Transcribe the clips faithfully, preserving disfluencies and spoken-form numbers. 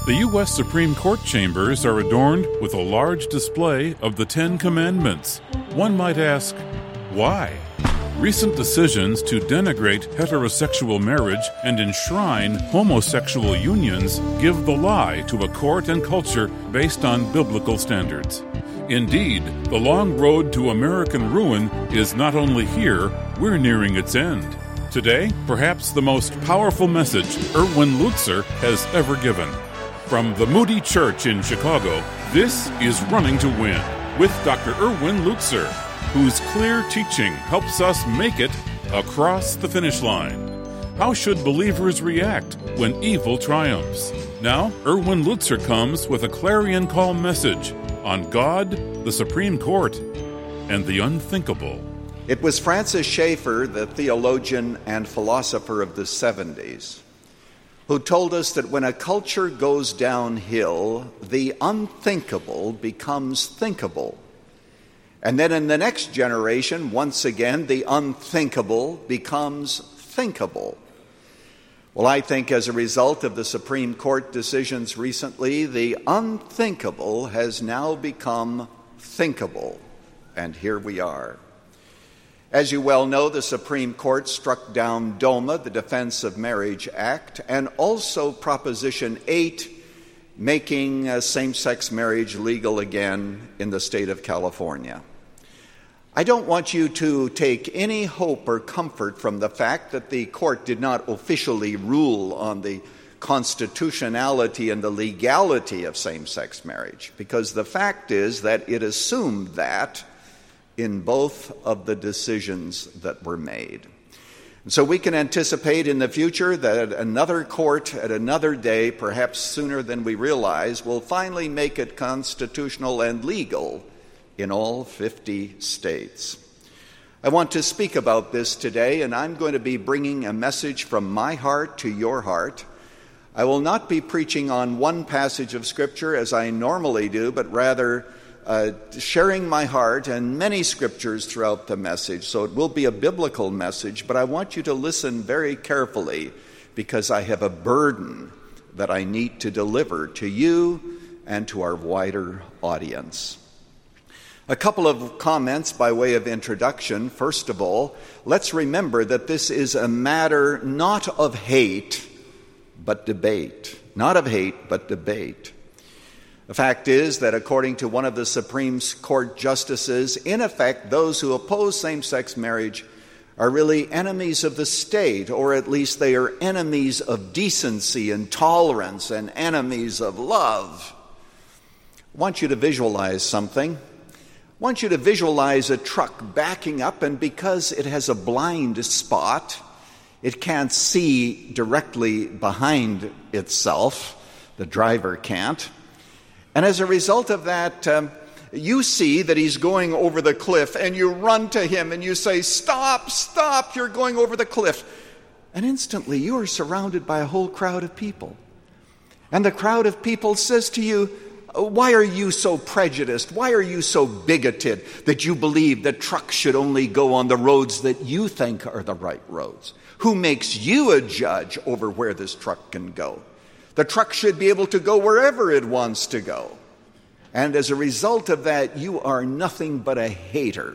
The U S Supreme Court chambers are adorned with a large display of the Ten Commandments. One might ask, why? Recent decisions to denigrate heterosexual marriage and enshrine homosexual unions give the lie to a court and culture based on biblical standards. Indeed, the long road to American ruin is not only here, we're nearing its end. Today, perhaps the most powerful message Erwin Lutzer has ever given. From the Moody Church in Chicago, this is Running to Win with Doctor Erwin Lutzer, whose clear teaching helps us make it across the finish line. How should believers react when evil triumphs? Now, Erwin Lutzer comes with a clarion call message on God, the Supreme Court, and the unthinkable. It was Francis Schaeffer, the theologian and philosopher of the seventies, who told us that when a culture goes downhill, the unthinkable becomes thinkable. And then in the next generation, once again, the unthinkable becomes thinkable. Well, I think as a result of the Supreme Court decisions recently, the unthinkable has now become thinkable. And here we are. As you well know, the Supreme Court struck down DOMA, the Defense of Marriage Act, and also Proposition eight, making uh, same-sex marriage legal again in the state of California. I don't want you to take any hope or comfort from the fact that the court did not officially rule on the constitutionality and the legality of same-sex marriage, because the fact is that it assumed that in both of the decisions that were made. And so we can anticipate in the future that another court at another day, perhaps sooner than we realize, will finally make it constitutional and legal in all fifty states. I want to speak about this today, and I'm going to be bringing a message from my heart to your heart. I will not be preaching on one passage of Scripture as I normally do, but rather Uh, sharing my heart and many scriptures throughout the message. So it will be a biblical message, but I want you to listen very carefully because I have a burden that I need to deliver to you and to our wider audience. A couple of comments by way of introduction. First of all, let's remember that this is a matter not of hate, but debate. Not of hate, but debate. The fact is that according to one of the Supreme Court justices, in effect, those who oppose same-sex marriage are really enemies of the state, or at least they are enemies of decency and tolerance and enemies of love. I want you to visualize something. I want you to visualize a truck backing up, and because it has a blind spot, it can't see directly behind itself. The driver can't. And as a result of that, um, you see that he's going over the cliff, and you run to him and you say, "Stop, stop, you're going over the cliff." And instantly you are surrounded by a whole crowd of people. And the crowd of people says to you, "Why are you so prejudiced? Why are you so bigoted that you believe that trucks should only go on the roads that you think are the right roads? Who makes you a judge over where this truck can go? The truck should be able to go wherever it wants to go." And as a result of that, you are nothing but a hater.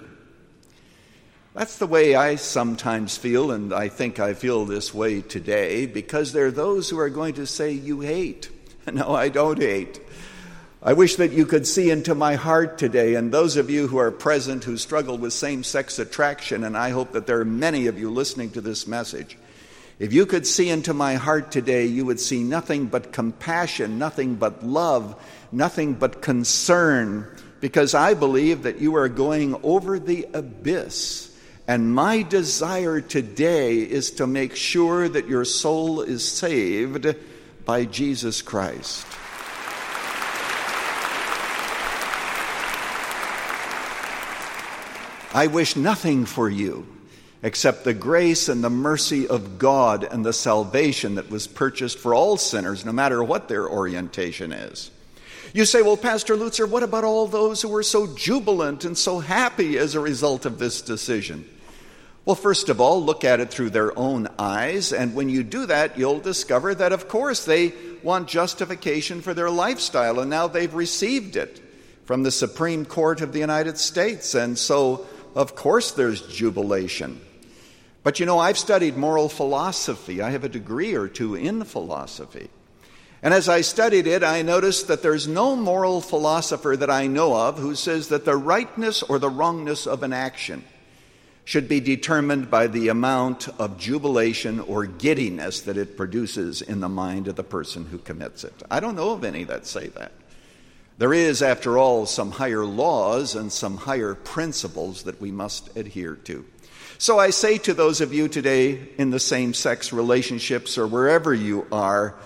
That's the way I sometimes feel, and I think I feel this way today, because there are those who are going to say, "You hate." No, I don't hate. I wish that you could see into my heart today, and those of you who are present who struggle with same-sex attraction, and I hope that there are many of you listening to this message, if you could see into my heart today, you would see nothing but compassion, nothing but love, nothing but concern, because I believe that you are going over the abyss. And my desire today is to make sure that your soul is saved by Jesus Christ. I wish nothing for you except the grace and the mercy of God and the salvation that was purchased for all sinners, no matter what their orientation is. You say, "Well, Pastor Lutzer, what about all those who were so jubilant and so happy as a result of this decision?" Well, first of all, look at it through their own eyes, and when you do that, you'll discover that, of course, they want justification for their lifestyle, and now they've received it from the Supreme Court of the United States. And so, of course, there's jubilation. But you know, I've studied moral philosophy. I have a degree or two in philosophy. And as I studied it, I noticed that there's no moral philosopher that I know of who says that the rightness or the wrongness of an action should be determined by the amount of jubilation or giddiness that it produces in the mind of the person who commits it. I don't know of any that say that. There is, after all, some higher laws and some higher principles that we must adhere to. So I say to those of you today in the same-sex relationships or wherever you are,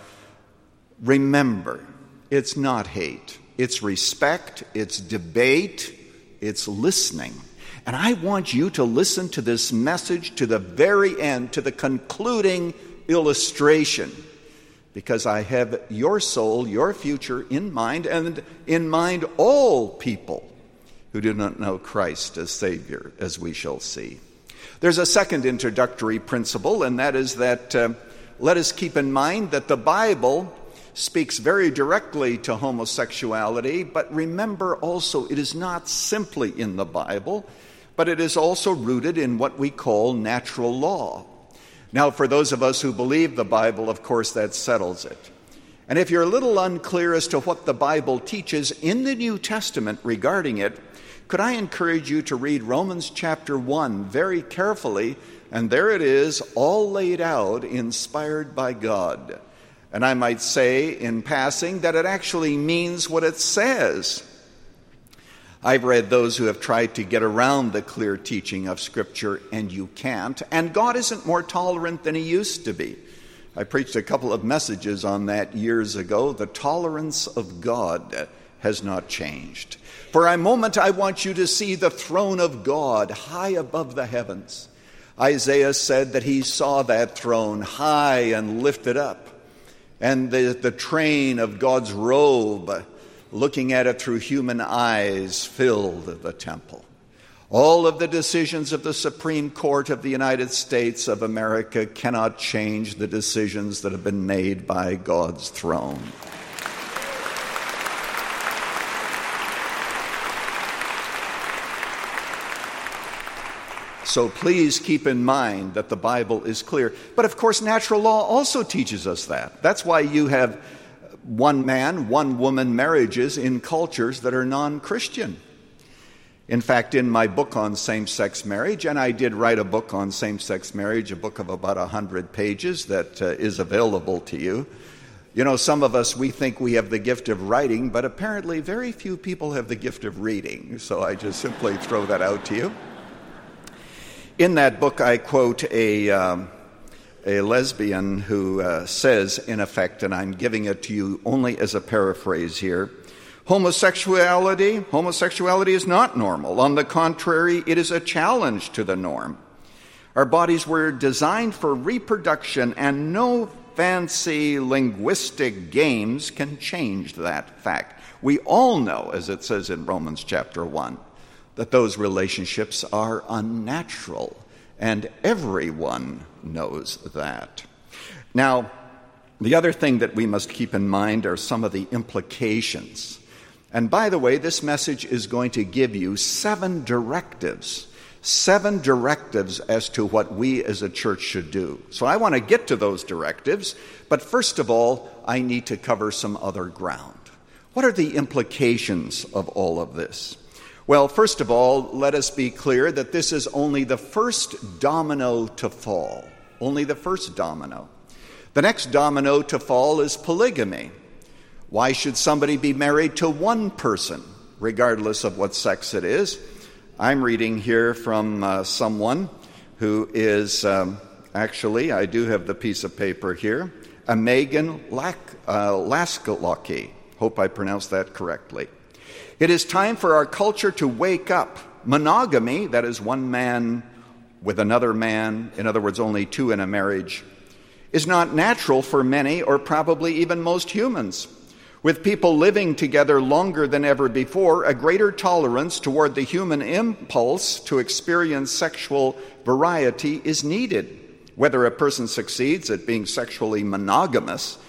remember, it's not hate. It's respect, it's debate, it's listening. And I want you to listen to this message to the very end, to the concluding illustration, because I have your soul, your future in mind, and in mind all people who do not know Christ as Savior, as we shall see. There's a second introductory principle, and that is that uh, let us keep in mind that the Bible speaks very directly to homosexuality, but remember also it is not simply in the Bible, but it is also rooted in what we call natural law. Now, for those of us who believe the Bible, of course, that settles it. And if you're a little unclear as to what the Bible teaches in the New Testament regarding it, could I encourage you to read Romans chapter one very carefully, and there it is, all laid out, inspired by God. And I might say, in passing, that it actually means what it says. I've read those who have tried to get around the clear teaching of Scripture, and you can't. And God isn't more tolerant than He used to be. I preached a couple of messages on that years ago. The tolerance of God has not changed. For a moment, I want you to see the throne of God high above the heavens. Isaiah said that he saw that throne high and lifted up, and the, the train of God's robe, looking at it through human eyes, filled the temple. All of the decisions of the Supreme Court of the United States of America cannot change the decisions that have been made by God's throne. So please keep in mind that the Bible is clear. But of course, natural law also teaches us that. That's why you have one man, one woman marriages in cultures that are non-Christian. In fact, in my book on same-sex marriage, and I did write a book on same-sex marriage, a book of about one hundred pages that uh, is available to you. You know, some of us, we think we have the gift of writing, but apparently very few people have the gift of reading. So I just simply throw that out to you. In that book, I quote a, um, a lesbian who uh, says, in effect, and I'm giving it to you only as a paraphrase here, homosexuality, homosexuality is not normal. On the contrary, it is a challenge to the norm. Our bodies were designed for reproduction, and no fancy linguistic games can change that fact. We all know, as it says in Romans chapter one, that those relationships are unnatural, and everyone knows that. Now, the other thing that we must keep in mind are some of the implications. And by the way, this message is going to give you seven directives, seven directives as to what we as a church should do. So I want to get to those directives, but first of all, I need to cover some other ground. What are the implications of all of this? Well, first of all, let us be clear that this is only the first domino to fall. Only the first domino. The next domino to fall is polygamy. Why should somebody be married to one person, regardless of what sex it is? I'm reading here from uh, someone who is, um, actually, I do have the piece of paper here, a Megan Lack, uh, Laskalaki. Hope I pronounced that correctly. It is time for our culture to wake up. Monogamy, that is one man with another man, in other words, only two in a marriage, is not natural for many or probably even most humans. With people living together longer than ever before, a greater tolerance toward the human impulse to experience sexual variety is needed. Whether a person succeeds at being sexually monogamous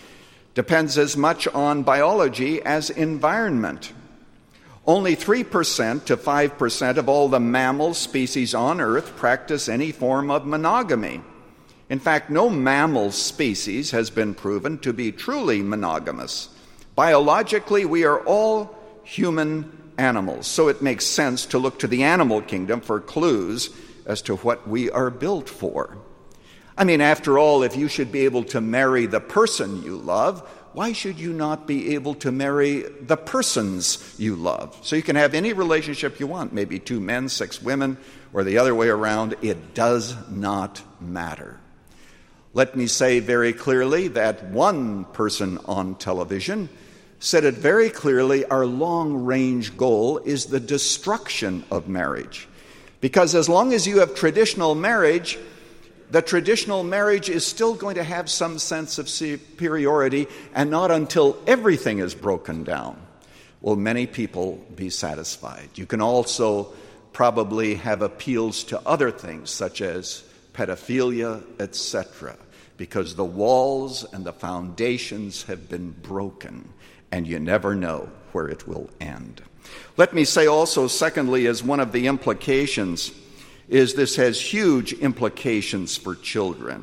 depends as much on biology as environment. Only three percent to five percent of all the mammal species on Earth practice any form of monogamy. In fact, no mammal species has been proven to be truly monogamous. Biologically, we are all human animals, so it makes sense to look to the animal kingdom for clues as to what we are built for. I mean, after all, if you should be able to marry the person you love, why should you not be able to marry the persons you love? So you can have any relationship you want, maybe two men, six women, or the other way around. It does not matter. Let me say very clearly that one person on television said it very clearly: our long-range goal is the destruction of marriage. Because as long as you have traditional marriage, the traditional marriage is still going to have some sense of superiority, and not until everything is broken down will many people be satisfied. You can also probably have appeals to other things, such as pedophilia, et cetera, because the walls and the foundations have been broken, and you never know where it will end. Let me say also, secondly, as one of the implications, is this has huge implications for children.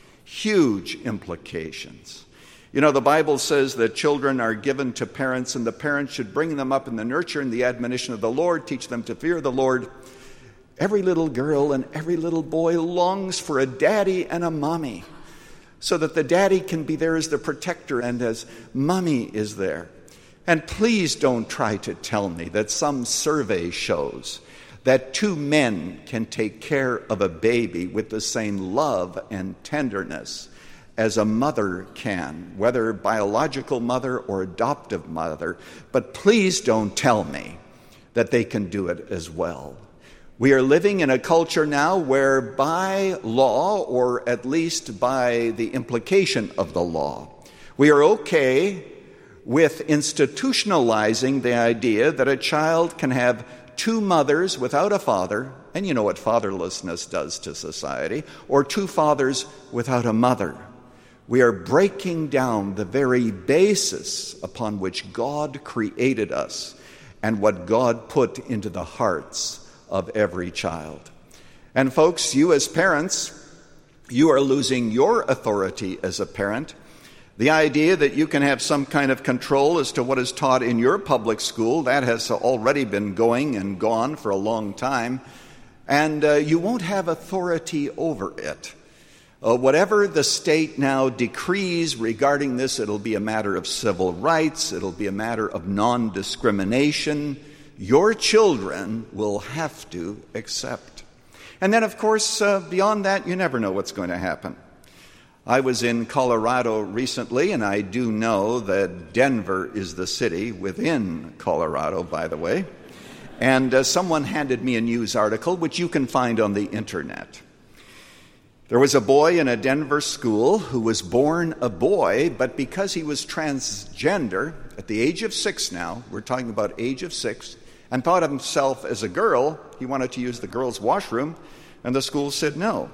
Huge implications. You know, the Bible says that children are given to parents, and the parents should bring them up in the nurture and the admonition of the Lord, teach them to fear the Lord. Every little girl and every little boy longs for a daddy and a mommy, so that the daddy can be there as the protector and as mommy is there. And please don't try to tell me that some survey shows that two men can take care of a baby with the same love and tenderness as a mother can, whether biological mother or adoptive mother. But please don't tell me that they can do it as well. We are living in a culture now where by law, or at least by the implication of the law, we are okay with institutionalizing the idea that a child can have two mothers without a father, and you know what fatherlessness does to society, or two fathers without a mother. We are breaking down the very basis upon which God created us and what God put into the hearts of every child. And folks, you as parents, you are losing your authority as a parent. The idea that you can have some kind of control as to what is taught in your public school, that has already been going and gone for a long time, and uh, you won't have authority over it. Uh, whatever the state now decrees regarding this, it'll be a matter of civil rights, it'll be a matter of non-discrimination. Your children will have to accept. And then, of course, uh, beyond that, you never know what's going to happen. I was in Colorado recently, and I do know that Denver is the city within Colorado, by the way. And uh, someone handed me a news article, which you can find on the internet. There was a boy in a Denver school who was born a boy, but because he was transgender, at the age of six now, we're talking about age of six, and thought of himself as a girl, he wanted to use the girls' washroom, and the school said no.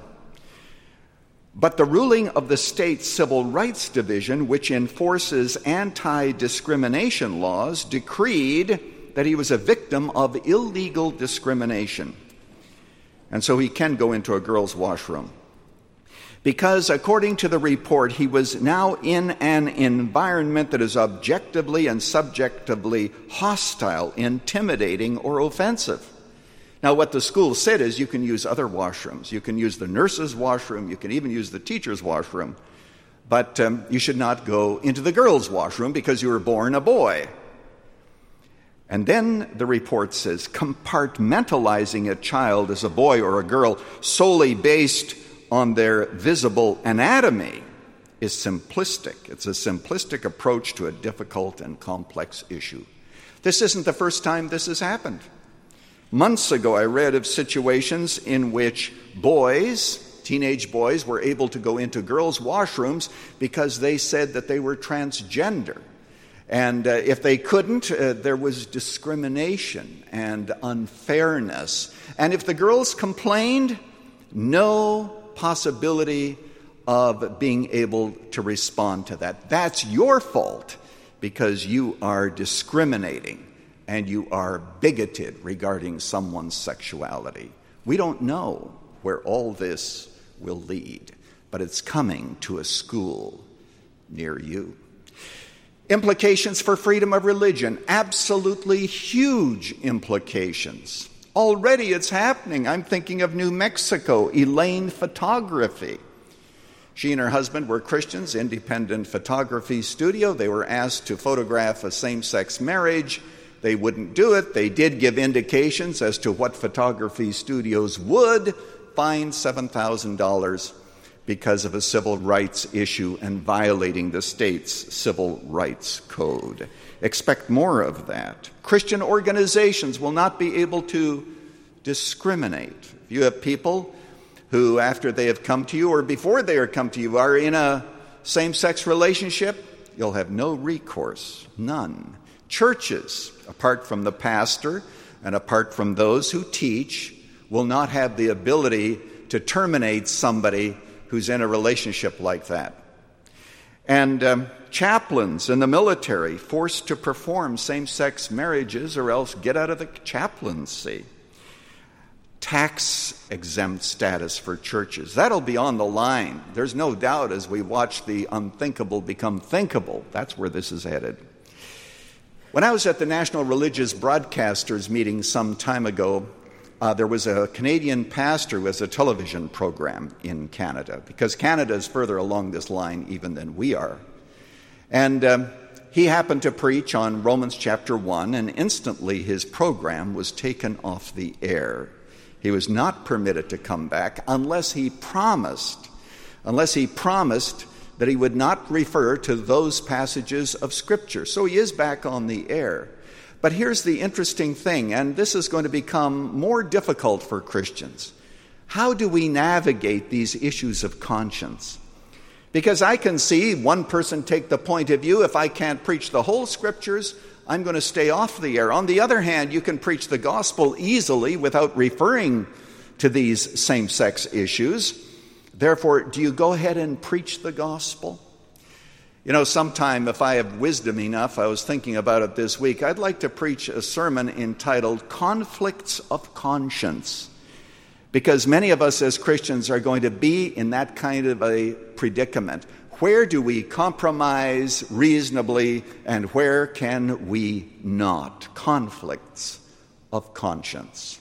But the ruling of the state Civil Rights Division, which enforces anti-discrimination laws, decreed that he was a victim of illegal discrimination. And so he can go into a girl's washroom. Because according to the report, he was now in an environment that is objectively and subjectively hostile, intimidating, or offensive. Now, what the school said is you can use other washrooms. You can use the nurse's washroom. You can even use the teacher's washroom. But um, you should not go into the girl's washroom because you were born a boy. And then the report says compartmentalizing a child as a boy or a girl solely based on their visible anatomy is simplistic. It's a simplistic approach to a difficult and complex issue. This isn't the first time this has happened. Months ago, I read of situations in which boys, teenage boys, were able to go into girls' washrooms because they said that they were transgender. And uh, if they couldn't, uh, there was discrimination and unfairness. And if the girls complained, no possibility of being able to respond to that. That's your fault because you are discriminating and you are bigoted regarding someone's sexuality. We don't know where all this will lead, but it's coming to a school near you. Implications for freedom of religion, absolutely huge implications. Already it's happening. I'm thinking of New Mexico, Elaine Photography. She and her husband were Christians, independent photography studio. They were asked to photograph a same-sex marriage. They wouldn't do it. They did give indications as to what photography studios would fine seven thousand dollars because of a civil rights issue and violating the state's civil rights code. Expect more of that. Christian organizations will not be able to discriminate. If you have people who, after they have come to you or before they are come to you, are in a same-sex relationship, you'll have no recourse, none. Churches, apart from the pastor and apart from those who teach, will not have the ability to terminate somebody who's in a relationship like that. And um, chaplains in the military forced to perform same-sex marriages or else get out of the chaplaincy. Tax-exempt status for churches. That'll be on the line. There's no doubt as we watch the unthinkable become thinkable. That's where this is headed. When I was at the National Religious Broadcasters meeting some time ago, uh, there was a Canadian pastor who has a television program in Canada, because Canada is further along this line even than we are. And um, he happened to preach on Romans chapter one, and instantly his program was taken off the air. He was not permitted to come back unless he promised, unless he promised that he would not refer to those passages of Scripture. So he is back on the air. But here's the interesting thing, and this is going to become more difficult for Christians. How do we navigate these issues of conscience? Because I can see one person take the point of view, if I can't preach the whole Scriptures, I'm going to stay off the air. On the other hand, you can preach the gospel easily without referring to these same-sex issues. Therefore, do you go ahead and preach the gospel? You know, sometime if I have wisdom enough, I was thinking about it this week, I'd like to preach a sermon entitled Conflicts of Conscience. Because many of us as Christians are going to be in that kind of a predicament. Where do we compromise reasonably and where can we not? Conflicts of conscience.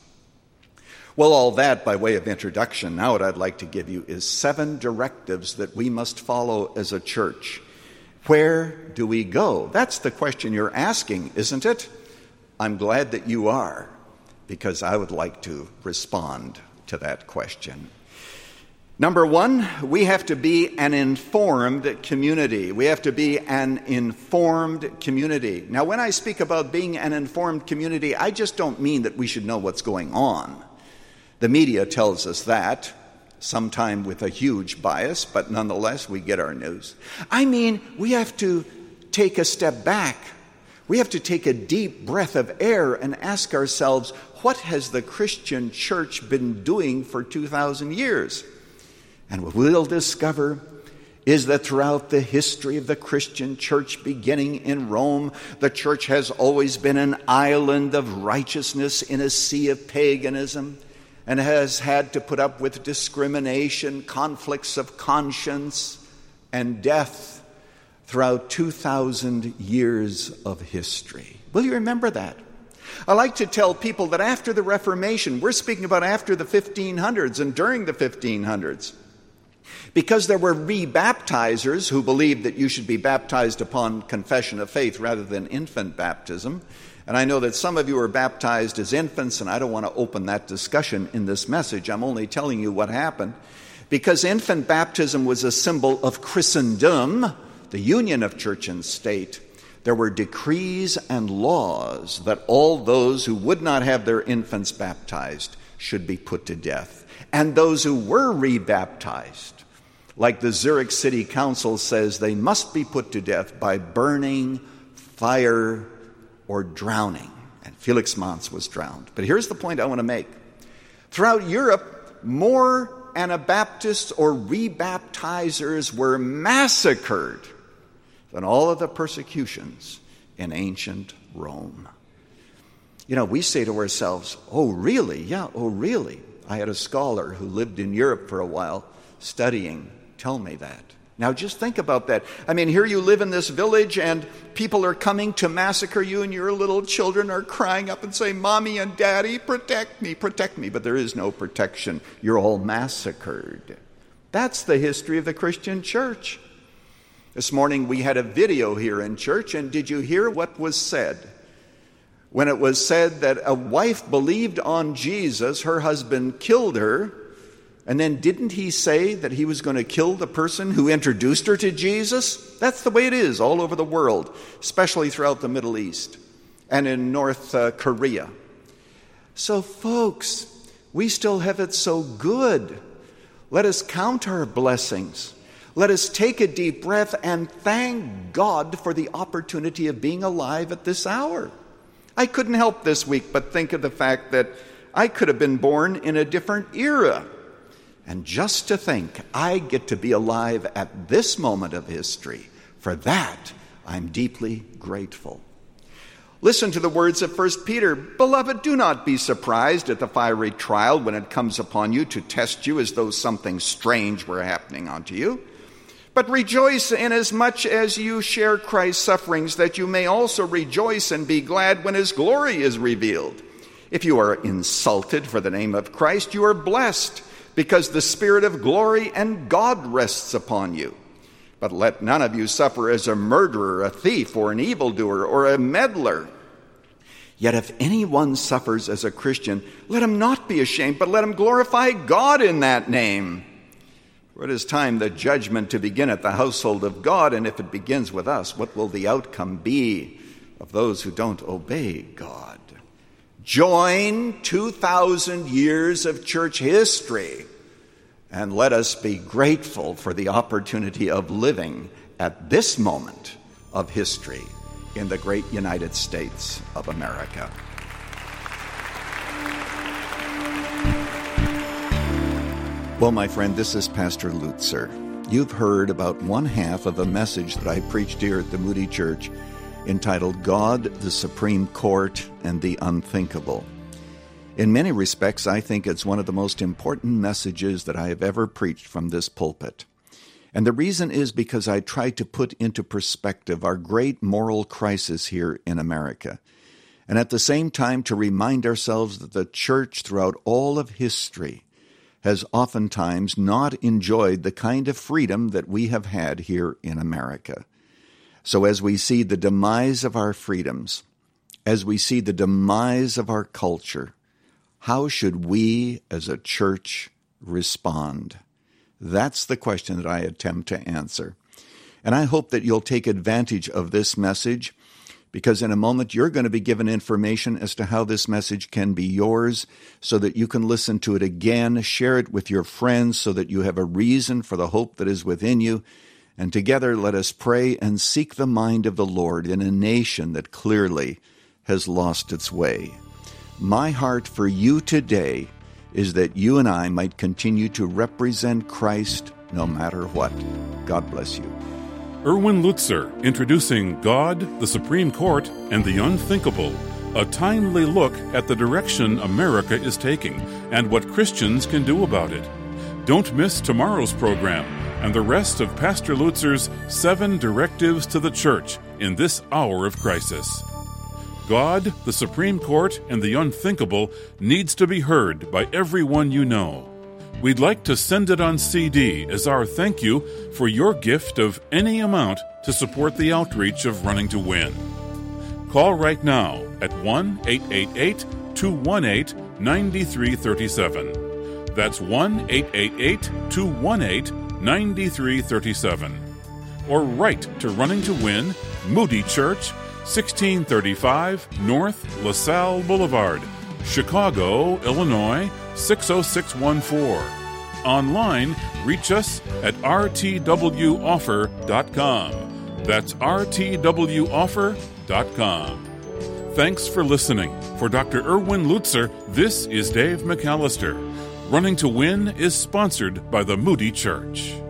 Well, all that by way of introduction. Now what I'd like to give you is seven directives that we must follow as a church. Where do we go? That's the question you're asking, isn't it? I'm glad that you are, because I would like to respond to that question. Number one, we have to be an informed community. We have to be an informed community. Now, when I speak about being an informed community, I just don't mean that we should know what's going on. The media tells us that, sometime with a huge bias, but nonetheless, we get our news. I mean, we have to take a step back. We have to take a deep breath of air and ask ourselves, what has the Christian church been doing for two thousand years? And what we'll discover is that throughout the history of the Christian church, beginning in Rome, the church has always been an island of righteousness in a sea of paganism, and has had to put up with discrimination, conflicts of conscience, and death throughout two thousand years of history. Will you remember that? I like to tell people that after the Reformation, we're speaking about after the fifteen hundreds and during the fifteen hundreds, because there were rebaptizers who believed that you should be baptized upon confession of faith rather than infant baptism. And I know that some of you are baptized as infants, and I don't want to open that discussion in this message. I'm only telling you what happened. Because infant baptism was a symbol of Christendom, the union of church and state, there were decrees and laws that all those who would not have their infants baptized should be put to death. And those who were rebaptized, like the Zurich City Council says, they must be put to death by burning, fire, or drowning. And Felix Manz was drowned. But here's the point I want to make. Throughout Europe, more Anabaptists or rebaptizers were massacred than all of the persecutions in ancient Rome. You know, we say to ourselves, oh, really? Yeah, oh, really? I had a scholar who lived in Europe for a while studying tell me that. Now just think about that. I mean, here you live in this village and people are coming to massacre you and your little children are crying up and saying, Mommy and Daddy, protect me, protect me. But there is no protection. You're all massacred. That's the history of the Christian church. This morning we had a video here in church, and did you hear what was said? When it was said that a wife believed on Jesus, her husband killed her, and then didn't he say that he was going to kill the person who introduced her to Jesus? That's the way it is all over the world, especially throughout the Middle East and in North uh, Korea. So folks, we still have it so good. Let us count our blessings. Let us take a deep breath and thank God for the opportunity of being alive at this hour. I couldn't help this week but think of the fact that I could have been born in a different era. And just to think I get to be alive at this moment of history, for that I'm deeply grateful. Listen to the words of First Peter. Beloved, do not be surprised at the fiery trial when it comes upon you to test you as though something strange were happening unto you. But rejoice inasmuch as you share Christ's sufferings, that you may also rejoice and be glad when his glory is revealed. If you are insulted for the name of Christ, you are blessed, because the Spirit of glory and God rests upon you. But let none of you suffer as a murderer, a thief, or an evildoer, or a meddler. Yet if anyone suffers as a Christian, let him not be ashamed, but let him glorify God in that name. For it is time the judgment to begin at the household of God, and if it begins with us, what will the outcome be of those who don't obey God? Join two thousand years of church history, and let us be grateful for the opportunity of living at this moment of history in the great United States of America. Well, my friend, this is Pastor Lutzer. You've heard about one half of a message that I preached here at the Moody Church entitled God, the Supreme Court, and the Unthinkable. In many respects, I think it's one of the most important messages that I have ever preached from this pulpit. And the reason is because I tried to put into perspective our great moral crisis here in America, and at the same time to remind ourselves that the church throughout all of history has oftentimes not enjoyed the kind of freedom that we have had here in America. So as we see the demise of our freedoms, as we see the demise of our culture, how should we as a church respond? That's the question that I attempt to answer. And I hope that you'll take advantage of this message, because in a moment you're going to be given information as to how this message can be yours so that you can listen to it again, share it with your friends so that you have a reason for the hope that is within you. And together let us pray and seek the mind of the Lord in a nation that clearly has lost its way. My heart for you today is that you and I might continue to represent Christ no matter what. God bless you. Erwin Lutzer, introducing God, the Supreme Court, and the Unthinkable, a timely look at the direction America is taking and what Christians can do about it. Don't miss tomorrow's program and the rest of Pastor Lutzer's Seven Directives to the Church in this hour of crisis. God, the Supreme Court, and the Unthinkable needs to be heard by everyone you know. We'd like to send it on C D as our thank you for your gift of any amount to support the outreach of Running to Win. Call right now at one eight eight eight, two one eight, nine three three seven. That's one eight eight eight, two one eight, nine three three seven. Or write to Running to Win, Moody Church, sixteen thirty-five North LaSalle Boulevard, Chicago, Illinois, six oh six one four. Online, reach us at r t w offer dot com. That's r t w offer dot com. Thanks for listening. For Doctor Erwin Lutzer, this is Dave McAllister. Running to Win is sponsored by the Moody Church.